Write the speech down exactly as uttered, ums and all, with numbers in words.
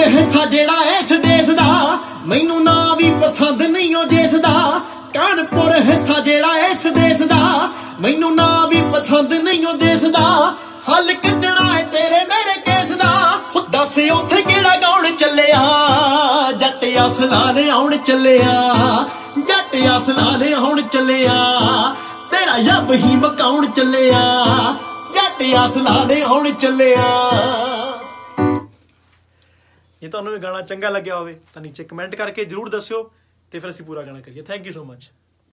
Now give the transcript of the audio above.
ਹਿੱਸਾ ਜਿਹੜਾ ਇਸ ਦੇਸ਼ ਦਾ ਮੈਨੂੰ ਨਾ ਵੀ ਪਸੰਦ ਨਹੀਂ ਉਹ ਜਿਸ ਦਾ ਕਾਨਪੁਰ ਹਿੱਸਾ ਜਿਹੜਾ ਇਸ ਦੇਸ਼ ਦਾ ਮੈਨੂੰ ਨਾ ਵੀ ਪਸੰਦ ਨਹੀਂ ਉਹ ਦੇਸ਼ ਦਾ ਹੱਲ ਕੱਢਣਾ ਏ ਤੇਰੇ ਮੇਰੇ ਕੇਸ ਦਾ ਹੋ ਦੱਸ ਉੱਥੇ ਕਿਹੜਾ ਗਾਉਣ ਚੱਲਿਆ ਜੱਟ ਅਸਲਾਂ ਦੇ ਆਉਣ ਚੱਲਿਆ ਜੱਟ ਅਸਲਾਂ ਦੇ ਆਉਣ ਚੱਲਿਆ ਤੇਰਾ ਜੱਬ ਹੀ ਮਕਾਉਣ ਚੱਲਿਆ ਜੱਟ ਅਸਲਾਂ ਦੇ ਆਉਣ ਚੱਲਿਆ। ਜੇ ਤੁਹਾਨੂੰ ਇਹ ਗਾਣਾ ਚੰਗਾ ਲੱਗਿਆ ਹੋਵੇ ਤਾਂ ਨੀਚੇ ਕਮੈਂਟ ਕਰਕੇ ਜਰੂਰ ਦੱਸਿਓ ਤੇ ਫਿਰ ਅਸੀਂ ਪੂਰਾ ਗਾਣਾ ਕਰੀਏ। Thank you so much.